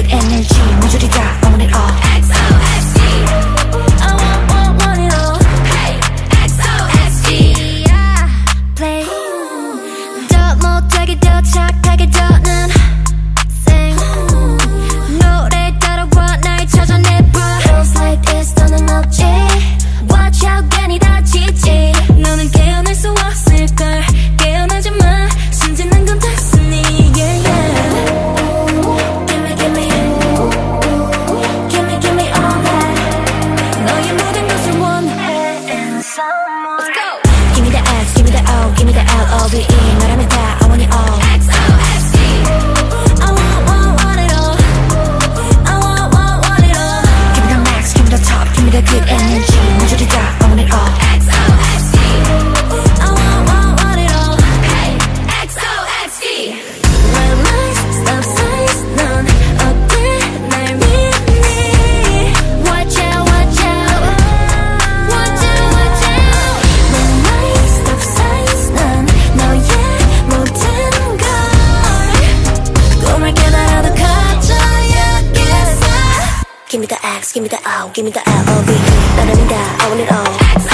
good energy 모조리 다 I want it all XOXD I want it all Hey XOXD yeah. Play 더 못하게 더 착하게 더는 Sing 노래 따라와 날 찾아내봐 Feels like this 너는 없지 Watch out 괜히 다치지 너는 깨어날 수 없을걸 깨어나지 마 순진한 건 다 쓰니 yeah, yeah. Give me all that 너의 모든 것을 원해 and some more Let's go Give me the X, give me the O, give me the L-O-V-E 너라면 다 I want it all XOXD I want it all I want it all Give me the max, give me the top, give me the good energy 모조리 다 I want it all XOXD I want it all Hey XOXD Red lights, stop signs 넌 어때 날 믿니 Watch out watch out Watch out watch out Red lights, stop signs 넌 너의 모든 걸 꿈을 깨달아도 가져야겠어 Give me the X, give me the O, give me the L-O-V-E 너라면 다 I want it all